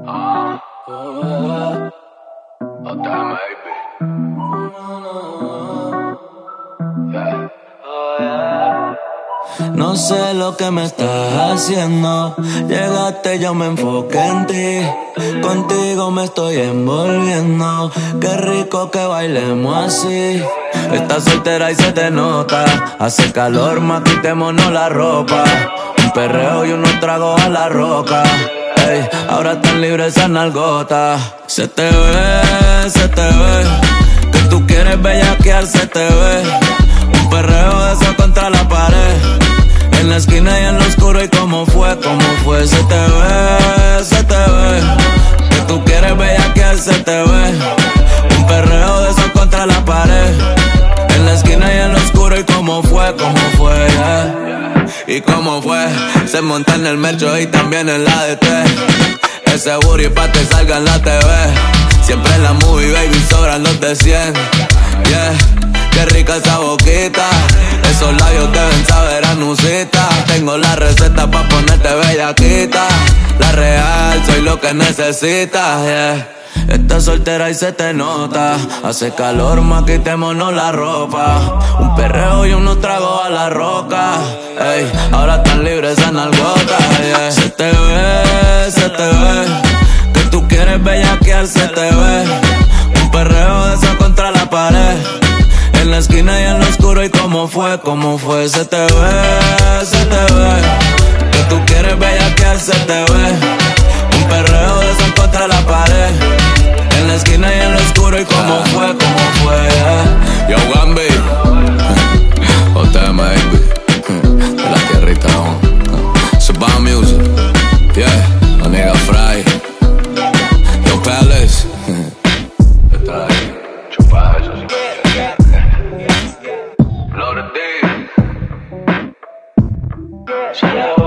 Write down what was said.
Oh, damn, baby. Yeah. No sé lo que me estás haciendo. Llegaste, yo me enfoqué en ti. Contigo me estoy envolviendo. Qué rico que bailemos así. Estás soltera y se te nota. Hace calor, más quitémonos la ropa. Un perreo y unos tragos a la roca. Ey, ahora están libres esas nalgotas. Se te ve que tú quieres bellaquear, se te ve. Un perreo de eso contra la pared. En la esquina y en lo oscuro, y cómo fue, se te ve, que tú quieres bellaquear, se te ve. Un perreo de eso contra la pared. En la esquina y en lo oscuro, y cómo fue, yeah. Y cómo fue, se monta en el metro y también en la DT. Ese booty pa' que salga en la TV. Siempre en la movie, baby, sobran los de 100. Yeah, qué rica esa boquita. Esos labios deben saber a nucita. Tengo la receta pa' ponerte bellaquita. La real, soy lo que necesitas, yeah. Estás soltera y se te nota. Hace calor, más quitémonos la ropa. Un perreo y unos tragos a la roca. Ey, ahora están libres esas nalgotas, yeah. Se te ve que tú quieres bellaquear, se te ve. Un perreo de eso contra la pared. En la esquina y en lo oscuro, y cómo fue, se te ve. Que tú quieres bellaquear, se te ve. Un perreo de eso contra la pared. En la esquina y en lo oscuro, y cómo fue, yeah. Yo, Wambi. Oh, damn, baby. De la tierrita, Suban Music. Yeah, la nigga Fry. Yo, Palace. Está ahí, chupa eso sin Lord of D.